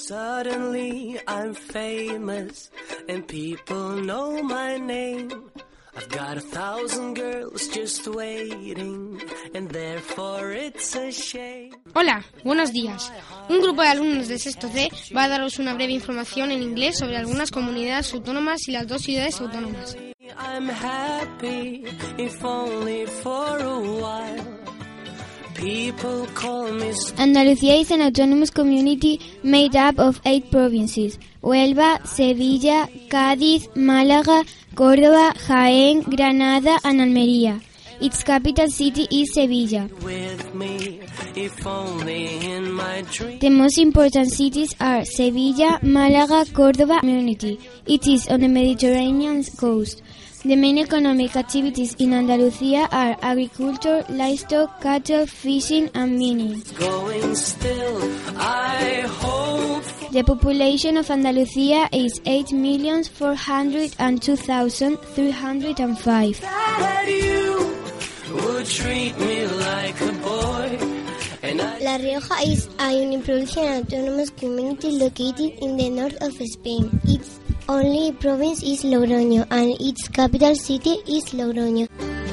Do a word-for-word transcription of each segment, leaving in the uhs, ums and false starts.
Suddenly I'm famous and people know my name. I've got a thousand girls just waiting and therefore it's a shame. Hola, buenos días. Un grupo de alumnos de sexto C va a daros una breve información en inglés sobre algunas comunidades autónomas y las dos ciudades autónomas. I'm happy if only for a while. People call me... Andalucía is an autonomous community made up of eight provinces: Huelva, Sevilla, Cádiz, Málaga, Córdoba, Jaén, Granada and Almería. Its capital city is Sevilla. with me if only in my dream. The most important cities are Sevilla, Málaga, Córdoba, community. It is on the Mediterranean coast. The main economic activities in Andalucía are agriculture, livestock, cattle, fishing and mining. Going still, I hope. The population of Andalucía is eight million four hundred two thousand three hundred five. That you would treat me like a boy. And I... La Rioja is a uniprovincial and autonomous community located in the north of Spain. Its only province is Logroño and its capital city is Logroño.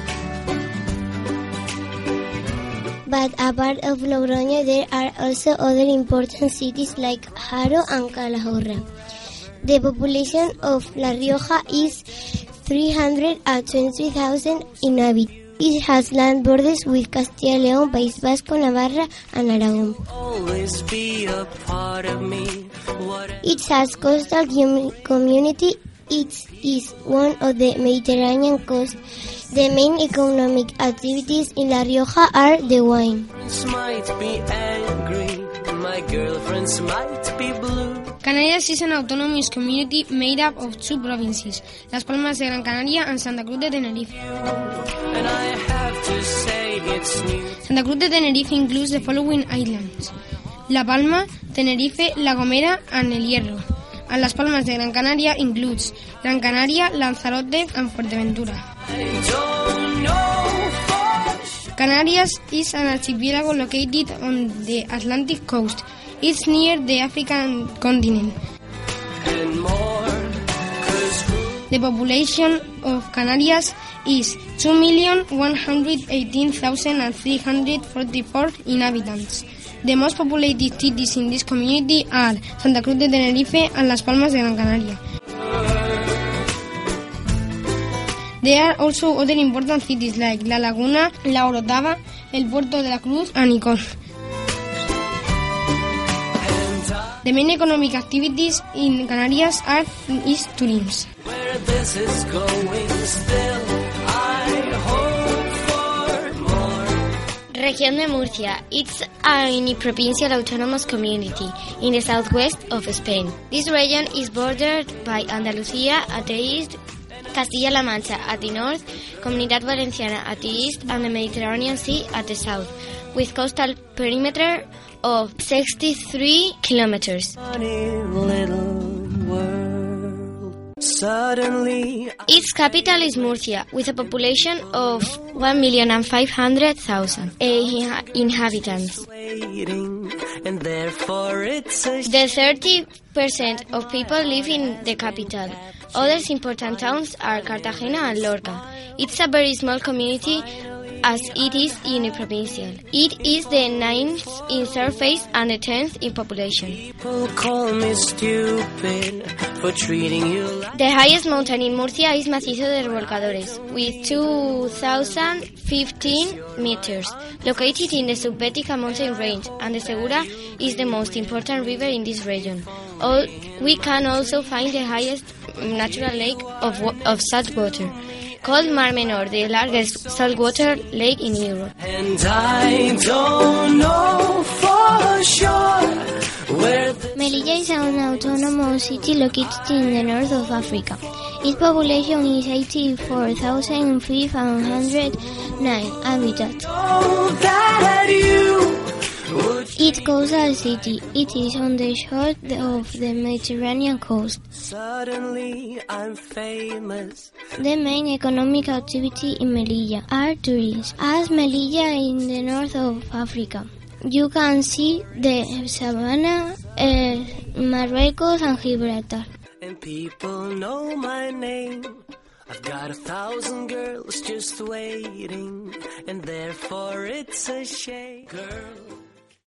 But apart of Logroño, there are also other important cities like Haro and Calahorra. The population of La Rioja is three hundred twenty thousand inhabitants. It has land borders with Castilla y León, País Vasco, Navarra and Aragón. always be a part of me. What It has coastal com- community. It is one of the Mediterranean coast. The main economic activities in La Rioja are the wine. friends might be angry, my girlfriends might be blue. Canarias is an autonomous community made up of two provinces, Las Palmas de Gran Canaria and Santa Cruz de Tenerife. And I have to say it's new. Santa Cruz de Tenerife includes the following islands: La Palma, Tenerife, La Gomera and El Hierro. And Las Palmas de Gran Canaria includes Gran Canaria, Lanzarote and Fuerteventura. I don't know for sure. Canarias is an archipelago located on the Atlantic coast. It's near the African continent. And more, 'cause who The population of Canarias is two million one hundred eighteen thousand three hundred forty-four inhabitants. The most populated cities in this community are Santa Cruz de Tenerife and Las Palmas de Gran Canaria. There are also other important cities like La Laguna, La Orotava, El Puerto de la Cruz and Icón. The main economic activities in Canarias are is tourism. where this is going still, I hope for more. Región de Murcia. It's a uniprovincial autonomous community in the southwest of Spain. This region is bordered by Andalucía at the east, Castilla-La Mancha at the north, Comunidad Valenciana at the east, and the Mediterranean Sea at the south, with coastal perimeter of sixty-three kilometers. Funny little world. Suddenly, Its capital is Murcia, with a population of one million five hundred thousand inhabitants. I'm waiting, and therefore it's a The thirty percent of people live in the capital. Other important towns are Cartagena and Lorca. It's a very small community as it is uniprovincial. It is the ninth in surface and the tenth in population. people call me stupid for treating you like The highest mountain in Murcia is Macizo de Revolcadores, with two thousand fifteen meters, located in the Subbética mountain range, and the Segura is the most important river in this region. All, we can also find the highest natural lake of, wa- of salt water, called Mar Menor, the largest saltwater lake in Europe. and I don't know for sure where the Melilla is an autonomous city located in the north of Africa. Its population is eighty-four thousand five hundred nine inhabitants. know that you would Its coastal city. It is on the shore of the Mediterranean coast. suddenly I'm famous. The main economic activity in Melilla are tourism. As Melilla in the north of Africa, you can see the savannah, uh, Marruecos and Gibraltar. And people know my name. I've got a thousand girls just waiting, and therefore it's a shame. Girl,